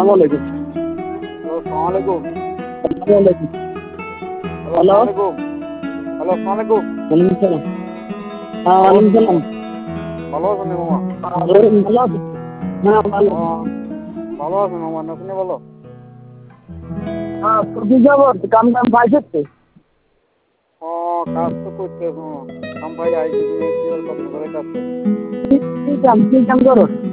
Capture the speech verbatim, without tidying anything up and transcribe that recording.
আলাইকুম। হ্যালো, আসসালামু আলাইকুম। আসসালামু আলাইকুম। Hello, hello. আসসালামু আলাইকুম। হ্যালো, আসসালামু আলাইকুম। ওয়ালাইকুম সালাম। হ্যাঁ, ভালো ওয়ালাইকুম আছেন সালাম। মামা? ভালো আছেন নি মামা? ভালো আছেন? হ্যাঁ, ভালো। ও, ভালো আছেন মামা, আপনি বলো? হ্যাঁ, কতদিন যাবত কাম টাম পাইছে? ও, কাজ তো করতে মামা। কাম পাই আইছি, তুমি কি আর কত করে কাজ করো? কি কি কাম কি কাম করো?